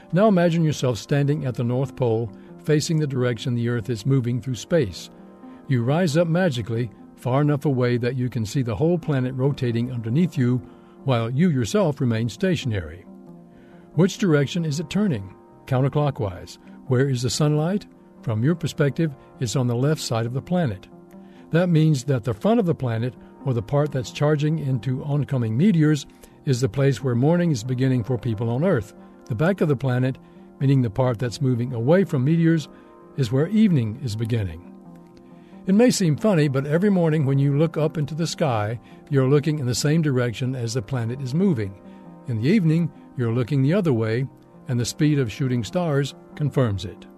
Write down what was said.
Now imagine yourself standing at the North Pole, facing the direction the Earth is moving through space. You rise up magically, far enough away that you can see the whole planet rotating underneath you, while you yourself remain stationary. Which direction is it turning? Counterclockwise. Where is the sunlight? From your perspective, it's on the left side of the planet. That means that the front of the planet, or the part that's charging into oncoming meteors, is the place where morning is beginning for people on Earth. The back of the planet, meaning the part that's moving away from meteors, is where evening is beginning. It may seem funny, but every morning when you look up into the sky, you're looking in the same direction as the planet is moving. In the evening, you're looking the other way, and the speed of shooting stars confirms it.